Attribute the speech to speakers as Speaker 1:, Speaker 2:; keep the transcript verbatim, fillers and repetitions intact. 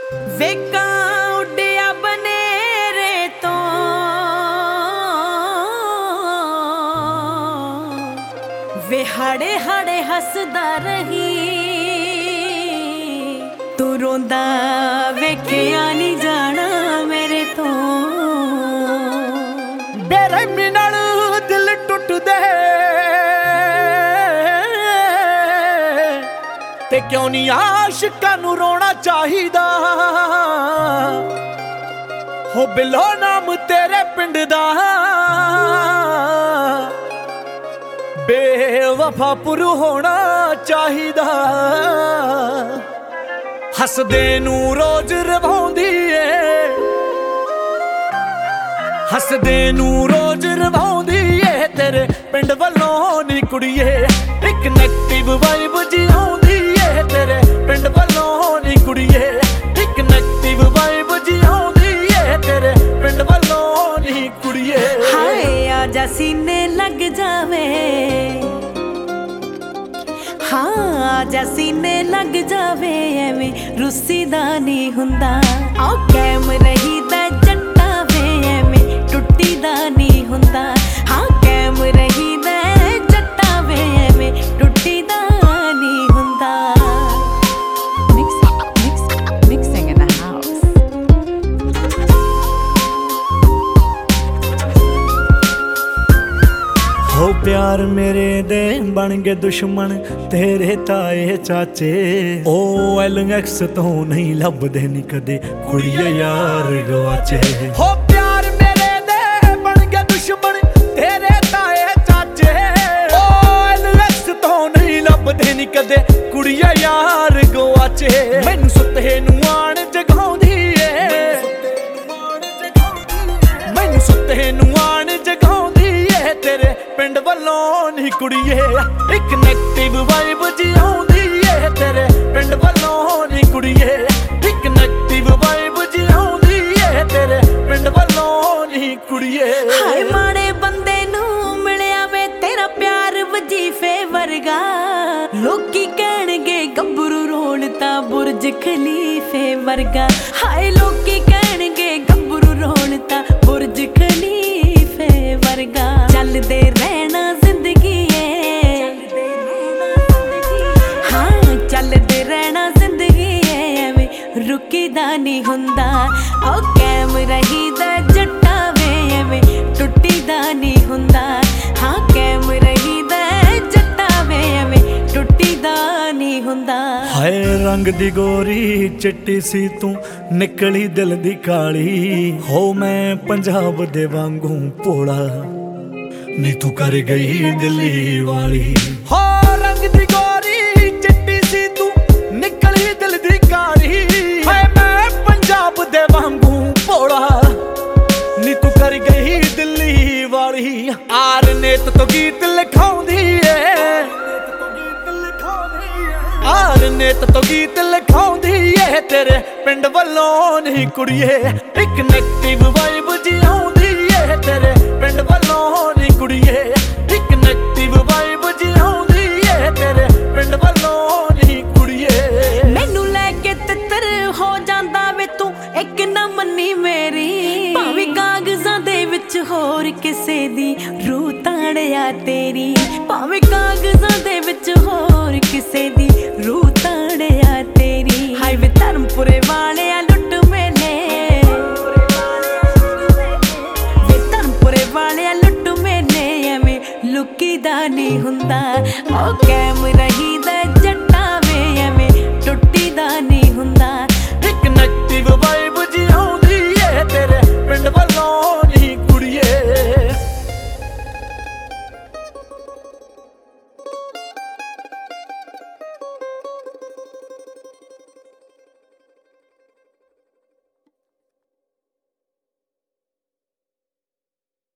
Speaker 1: ਵੇਕਾਂ ਉੱਡਿਆ ਬਨੇਰੇ ਤੋਂ ਵੇ ਹਾੜੇ ਹਾੜੇ ਹੱਸਦਾ ਰਹੀ ਤੂੰ ਰੋਂਦਾ ਵੇਖਿਆ ਨਹੀਂ ਜਾਣਾ ਮੇਰੇ ਤੋਂ
Speaker 2: ਬੇਰਹਿਮੀ ਨਾਲ ਦਿਲ ਟੁੱਟਦੇ ਤੇ ਕਿਉਂ ਨਹੀਂ ਆਸ਼ਿਕਾਂ ਨੂੰ ਰੋਣਾ ਚਾਹੀਦਾ ਹੋ ਬਿੱਲੋ ਨਾਮ ਤੇਰੇ ਪਿੰਡ ਦਾ ਬੇਵਫਾ ਪੁਰੂ ਹੋਣਾ ਚਾਹੀਦਾ ਹੱਸਦੇ ਨੂੰ ਰੋਜ਼ ਰਵਾਉਂਦੀ ਏ ਹੱਸਦੇ ਨੂੰ ਰੋਜ਼ ਰਵਾਉਂਦੀ ਏ ਤੇਰੇ ਪਿੰਡ ਵੱਲੋਂ ਨੀ ਕੁੜੀਏ ਇੱਕ ਨੈਗੇਟਿਵ ਵਾਈਬ ਜੀ ਆਉਂਦੀ ਏ ਤੇਰੇ ਪਿੰਡ ਵੱਲੋਂ ਨੀ ਕੁੜੀਏ ਇੱਕ ਨੈਗੇਟਿਵ ਵਾਈਬ ਜੀ ਆਉਂਦੀ ਏ ਤੇਰੇ ਪਿੰਡ ਵੱਲੋਂ ਨੀ ਕੁੜੀਏ
Speaker 1: ਹਾਏ ਆਜਾ ਸੀਨੇ ਲੱਗ ਜਾਵੇ ਹਾਂ ਆਜਾ ਸੀਨੇ ਲੱਗ ਜਾਵੇ ਐਵੇਂ ਰੁੱਸੀ ਦਾ ਨਹੀਂ ਹੁੰਦਾ ਆਓ ਕੈਮ ਰਹੀਦਾ ਜੱਟਾ ਵੇ ਐਵੇਂ ਟੁੱਟੀ ਦਾ ਨਹੀਂ ਹੁੰਦਾ ਹਾਂ ਕੈਮ ਰਹੀਦਾ ਜੱਟਾ ਵੇ ਐਵੇਂ ਟੁੱਟੀ ਦਾ ਨਹੀਂ ਹੁੰਦਾ
Speaker 3: Mixing in the house.
Speaker 2: ਹੋ ਪਿਆਰ ਮੇਰੇ ਦੇ ਬਣ ਗਏ ਦੁਸ਼ਮਣ ਤੇਰੇ ਤਾਏ ਚਾਚੇ ਉਹ ਐਲ ਐਕਸ ਤੋਂ ਨਹੀਂ ਲੱਭਦੇ ਨੀ ਕਦੇ ਕੁੜੀਏ ਯਾਰ ਗਵਾਚੇ ਹੋ ਪਿਆਰ ਮੇਰੇ ਦੇ ਬਣ ਗਏ ਦੁਸ਼ਮਣ ਤੇਰੇ ਤਾਏ ਚਾਚੇ ਉਹ ਐਲ ਐਕਸ ਤੋਂ ਨਹੀਂ ਲੱਭਦੇ ਨੀ ਕਦੇ ਕੁੜੀਏ ਯਾਰ ਗਵਾਚੇ ਮੈਨੂੰ ਸੁੱਤੇ ਨੂੰ ਆਣ ਜਗਾਉਂਦੀ ਏ ਮੈਨੂੰ ਸੁੱਤੇ ਨੂੰ ਆਣ ਜਗਾਉਂਦੀ ਏ ਤੇਰੇ ਪਿੰਡ ਵੱਲੋਂ ਨੀ ਕੁੜੀਏ ਇੱਕ ਨੈਗੇਟਿਵ ਵਾਈਬ ਜੀ ਆਉਂਦੀ ਏ ਤੇਰੇ ਪਿੰਡ ਵੱਲੋਂ ਨੀ ਕੁੜੀਏ ਇੱਕ ਨੈਗੇਟਿਵ ਵਾਈਬ ਜੀ ਆਉਂਦੀ ਏ ਤੇਰੇ ਪਿੰਡ ਵੱਲੋਂ ਨੀ ਕੁੜੀਏ
Speaker 1: ਹਾਏ ਮਾੜੇ ਬੰਦੇ ਨੂੰ ਮਿਲਿਆ ਵੇ ਤੇਰਾ ਪਿਆਰ ਵਜੀਫੇ ਵਰਗਾ ਲੋਕੀ ਕਹਿਣਗੇ ਗੱਭਰੂ ਰੋਣ ਤਾਂ ਬੁਰਜ ਖਲੀਫੇ ਵਰਗਾ ਹਾਏ ਲੋਕੀ ਕਹਿਣਗੇ ਗੱਭਰੂ ਰੋਣ ਤਾਂ ਬੁਰਜ ਖਲੀਫੇ ਵਰਗਾ ਚੱਲਦੇ ਰਹਿਣਾ ਜ਼ਿੰਦਗੀ ਏ ਹਾਂ ਚੱਲਦੇ ਰਹਿਣਾ ਜ਼ਿੰਦਗੀ ਏ ਐਵੇਂ ਰੁਕੀ ਦਾ ਨਹੀਂ ਹੁੰਦਾ ਓ ਕੈਮ ਰਹੀਦਾ ਜੱਟਾ ਵੇ ਐਵੇਂ ਟੁੱਟੀ ਦਾ ਨਹੀਂ ਹੁੰਦਾ ਹਾਂ ਕੈਮ ਰਹੀਦਾ ਜੱਟਾ ਵੇ ਐਵੇਂ ਟੁੱਟੀ ਦਾ ਨਹੀਂ ਹੁੰਦਾ
Speaker 2: ਹਾਏ ਰੰਗ ਦੀ ਗੋਰੀ ਚਿੱਟੀ ਸੀ ਤੂੰ ਨਿਕਲੀ ਦਿਲ ਦੀ ਕਾਲੀ ਹੋ ਮੈਂ ਪੰਜਾਬ ਦੇ ਵਾਂਗੂ ਭੋਲਾ ਨੀ ਤੂੰ ਕਰ ਗਈ ਦਿੱਲੀ ਵਾਲੀ ਹੋ ਰੰਗ ਦੀ ਗੋਰੀ ਚਿੱਟੀ ਸੀ ਤੂੰ ਨਿਕਲੀ ਦਿਲ ਦੀ ਕਾਲੀ ਹਾਏ ਮੈਂ ਪੰਜਾਬ ਦੇ ਵਾਂਗੂ ਭੋਲਾ ਨੀ ਤੂੰ ਕਰ ਗਈ ਦਿੱਲੀ ਵਾਲੀ ਆਰ ਨੇਤ ਤੋਂ ਗੀਤ ਲਿਖਾਉਂਦੀ ਏ ਆਰ ਨੇਤ ਤੋਂ ਗੀਤ ਲਿਖਾਉਂਦੀ ਏ ਤੇਰੇ ਪਿੰਡ ਵੱਲੋਂ ਨੀ ਕੁੜੀਏ ਇੱਕ ਨੈਗੇਟਿਵ ਵਾਈਬ ਜੀ ਆਉਂਦੀ ਏ ਤੇਰੇ ਪਿੰਡ ਵੱਲੋਂ ਨੀ ਕੁੜੀਏ ਇੱਕ ਨੈਗੇਟਿਵ ਵਾਈਬ ਜੀ ਆਉਂਦੀ ਏ ਤੇਰੇ ਪਿੰਡ ਵੱਲੋਂ ਨੀ ਕੁੜੀਏ
Speaker 1: ਮੈਨੂੰ ਲੈ ਕੇ ਤਿੱਤਰ ਹੋ ਜਾਂਦਾ ਵੇ ਤੂੰ ਇੱਕ ਨਾ ਮੰਨੀ ਮੇਰੀ ਭਾਵੇਂ ਕਾਗਜ਼ਾਂ ਦੇ ਵਿੱਚ ਹੋਰ ਕਿਸੇ ਦੀ ਰੂਹ ਤਾੜਿਆ ਤੇਰੀ ਭਾਵੇਂ ਕਾਗਜ਼ਾਂ ਦੇ ਵਿੱਚ ਹੋਰ ਕਿਸੇ ਦੀ ਰੂਹ ਤਾੜਿਆ ਤੇਰੀ ਹਾਏ ਵੇ ਧਰਮਪੁਰੇ ਵਾਲਿਆ ਲੁੱਟ ਮੇਲੇ ਵੇ ਧਰਮਪੁਰੇ ਵਾਲਿਆ ਲੁੱਟ ਮੇਲੇ ਐਵੇਂ ਲੁਕੀ ਦਾ ਨਹੀਂ ਹੁੰਦਾ ਓ ਕੈਮ ਰਹੀ